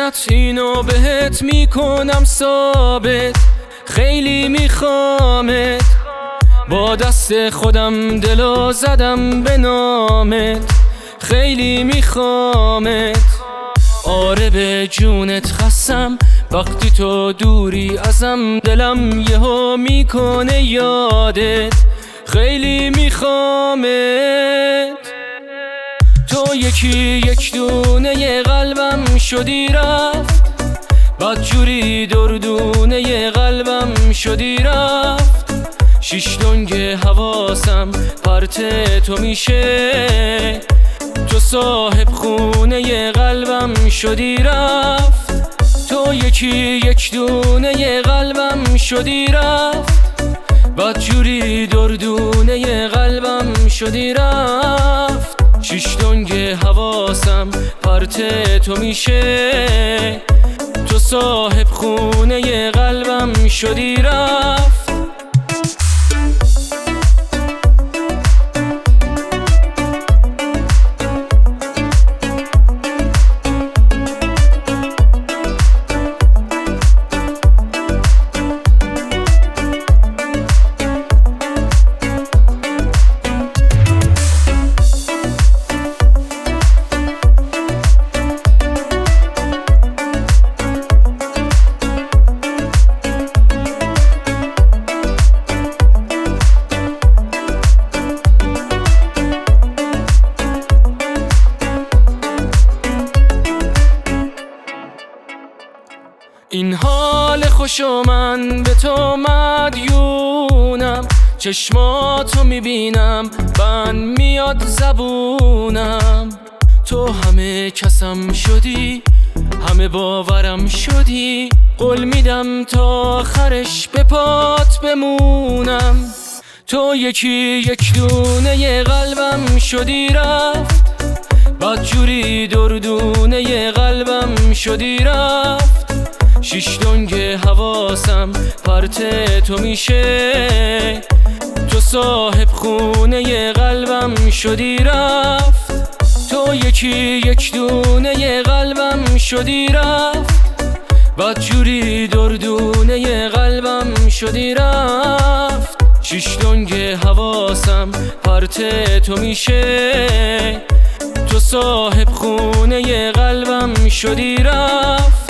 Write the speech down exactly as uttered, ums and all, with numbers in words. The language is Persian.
عشقت اینو بهت میکنم ثابت، خیلی میخوامت، با دست خودم دلو زدم به نامت، خیلی میخوامت. آره به جونت خستم وقتی تو دوری ازم، دلم یهو میکنه یادت، خیلی میخوامت. تو یکی یک دونه قلبم شدی رفت، بدجوری دردونه قلبم شدی رفت، شیش دنگ حواسم پرت تو میشه، تو صاحب خونه قلبم شدی رفت. تو یکی یک دونه قلبم شدی رفت، بدجوری دردونه قلبم شدی رفت، شیش دنگ حواسم پرت تو میشه، تو صاحب خونه قلبم شدی رفت. این حال خوشو من به تو مدیونم، چشماتو میبینم بند میاد زبونم، تو همه کسم شدی، همه باورم شدی، قول میدم تا آخرش به پات بمونم. تو یکی یک دونه قلبم شدی رفت، بدجوری دردونه قلبم شدی رفت، شیش دنگ حواسم پرت تو میشه، تو صاحب خونه قلبم شدی رفت. تو یکی یک دونه قلبم شدی رفت، بدجوری دردونه قلبم شدی رفت، شیش دنگ حواسم پرت تو میشه، تو صاحب خونه قلبم شدی رفت.